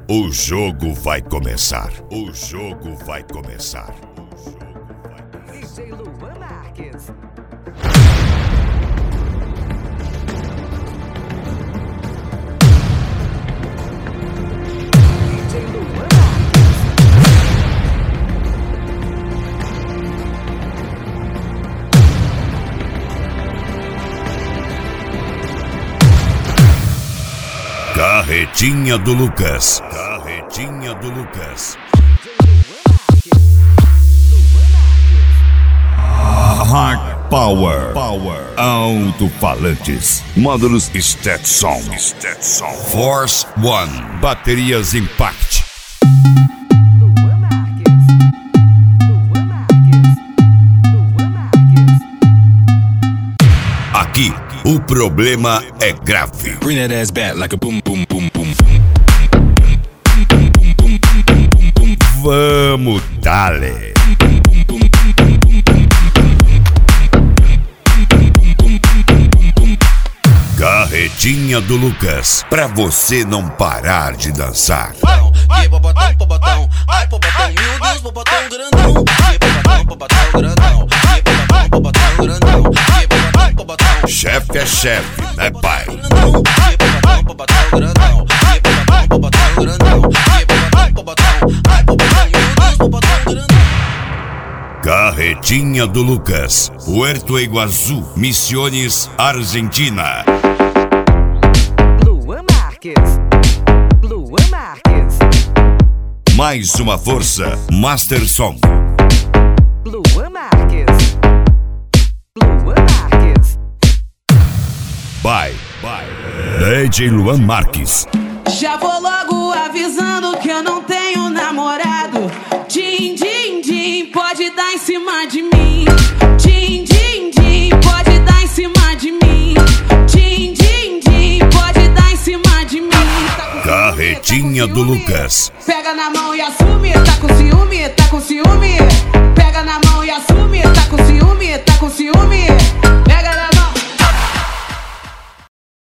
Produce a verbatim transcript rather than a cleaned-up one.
O jogo vai começar. O jogo vai começar. D J Luan Marques. D J Luan Carretinha do Lucas. Carretinha do Lucas. Hard Power. Power. Alto-falantes. Módulos Stetson. Stetson. Force One. Baterias Impact. Luan Marques. Luan Marques. Luan Marques. Aqui, o problema é grave. Bring that ass back like a boom, boom, boom, boom. Vamos dale. Carretinha do Lucas, pra você não parar de dançar. E bobotão, bobotão, ai bobotão, meu Deus, bobotão grandão. E bobotão, bobotão grandão. E bobotão, bobotão grandão. E bobotão, bobotão. Chefe é chefe, né, pai? E bobotão, bobotão grandão. E bobotão, bobotão grandão. E bobotão, bobotão, ai bobotão, meu Deus, bobotão grandão. Carretinha do Lucas, Puerto Iguaçu, Misiones, Argentina. Luan Marques. Luan Marques. Mais uma força, Master Som. Luan Marques. Luan Marques. Bye, bye. D J Luan Marques. Já vou logo avisando que eu não tenho namorado. Din, din, din, pode dar em cima de mim. Din, din, din, pode dar em cima de mim. Din, din, din, pode dar em cima de mim. Tá com Carretinha ciúme, tá com do ciúme. Lucas. Pega na mão e assume, tá com ciúme, tá com ciúme. Pega na mão e assume, tá com ciúme, tá com ciúme.